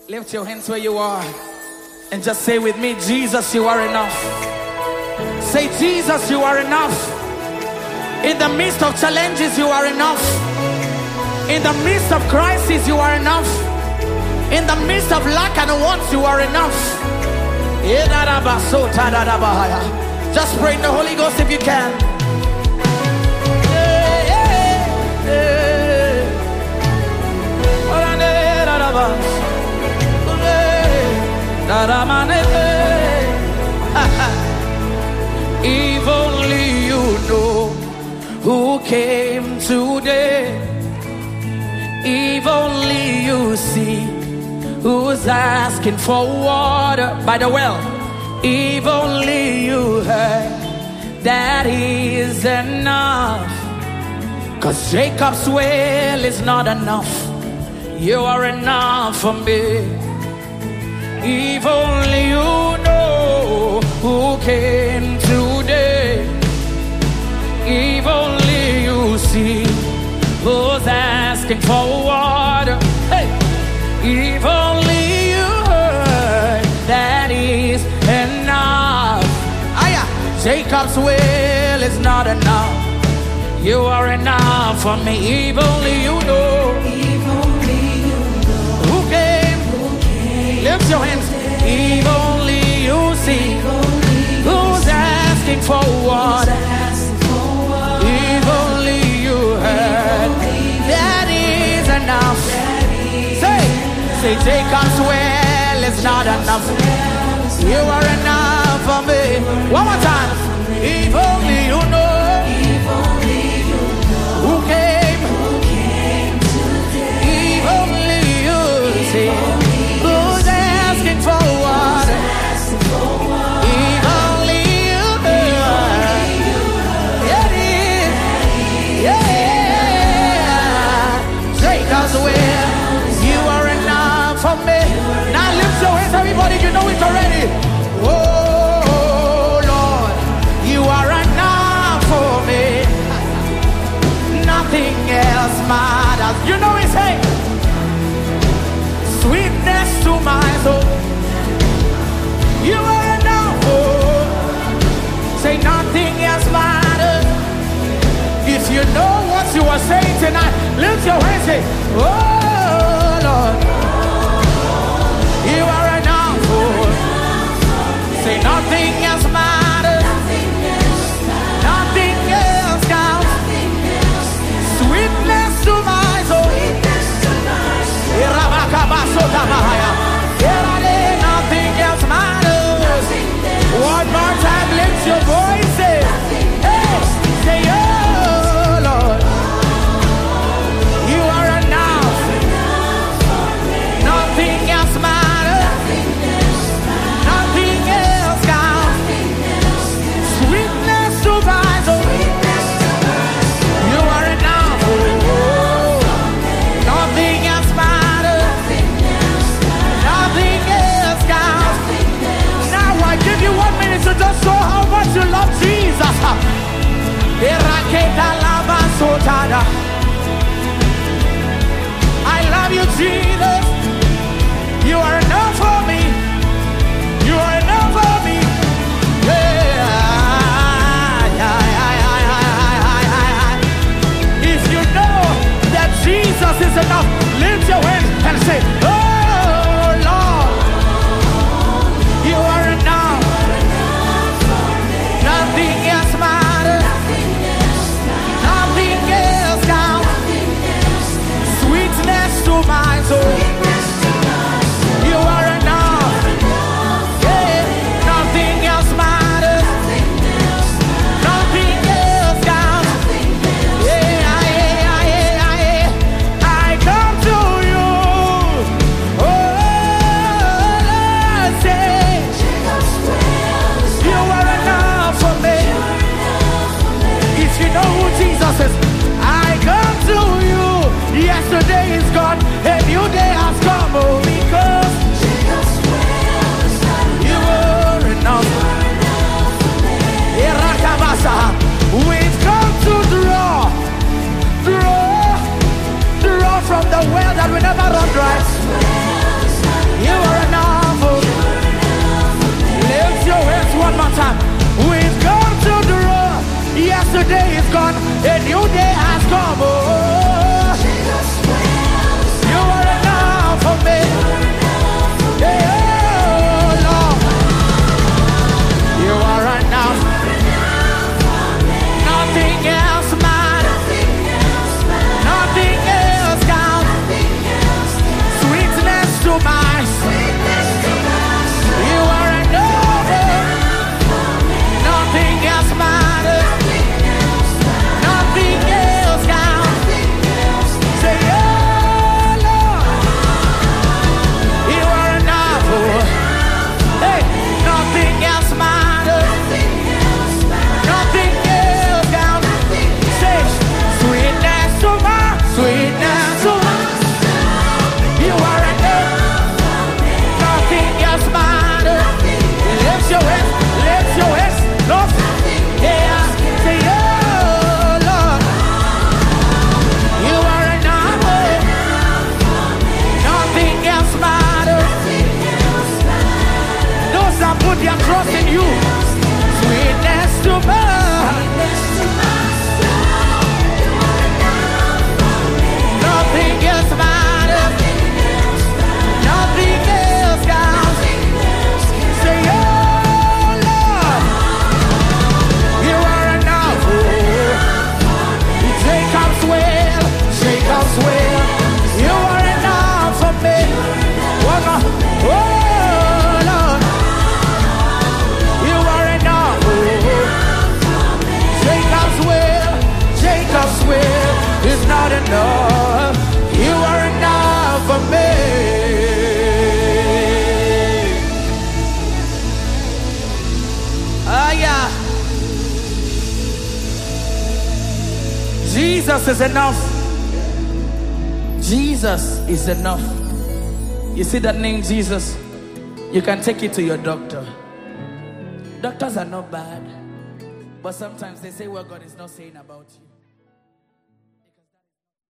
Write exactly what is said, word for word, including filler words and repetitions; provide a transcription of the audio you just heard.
Lift your hands where you are and just say with me, Jesus, you are enough. Say, Jesus, you are enough. In the midst of challenges, you are enough. In the midst of crisis, you are enough. In the midst of lack and wants, you are enough. Just pray in the Holy Ghost if you can. If only you know who came today. If only you see who's asking for water by the well. If only you heard that he is enough. Cause Jacob's well is not enough. You are enough for me. If only you know who came today. If only you see who's asking for water. Hey, if only you heard that is enough. Aya, Jacob's well is not enough. You are enough for me. If only you know. If only you know who came. Who came Lift your hands. If only you see who's asking for water. If only you heard that is enough. Say, say Jacob's well is not enough. You are enough for me. One more time. If only you know who came. If only you see who's asking for water. If only you heard. Yeah, it is. Yeah. Jacob's well, you are enough for me. Now lift your hands, everybody. You know it already. Oh Lord, you are enough for me. Nothing else matters. You know it, say, sweetness to my soul. You are enough. Oh, say nothing else matters. If you know what you are saying tonight, lift your hands, say, oh Lord, you are enough. Oh, say nothing else matters. Nothing else counts. Sweetness to my soul. Nothing else matters. One more time, lift your voices. Hey, say, oh Lord, you are enough. Nothing else matters. Nothing else counts. Sweetness to my soul. You are enough. Oh, nothing else matters. Nothing else counts. Now I give you one minute to just show how much you love Jesus. I love you, Jesus. You are enough for me. You are enough for me. Yeah. If you know that Jesus is enough, lift your hands and say, oh Lord, you are enough. Nothing else matters. Nothing else counts. Sweetness to my soul. you. Sweetness to my nothing else matters. Nothing else counts. Say, oh Lord, you are enough. Jacob's well, Jacob's well. You are enough for me. Oh Lord, you are enough. Jacob's well, Jacob's well is not enough. You are enough for me. Ah, yeah. Jesus is enough. Jesus is enough. You see that name Jesus? You can take it to your doctor. Doctors are not bad, but sometimes they say what God is not saying about you.